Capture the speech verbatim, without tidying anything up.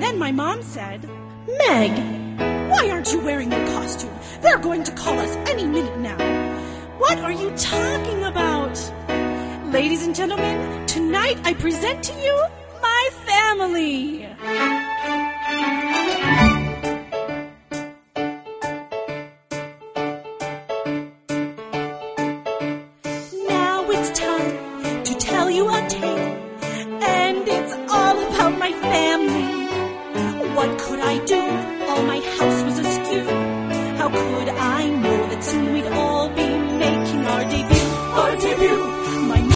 Then my mom said, Meg, why aren't you wearing your costume? They're going to call us any minute now. What are you talking about? Ladies and gentlemen, tonight I present to you my family.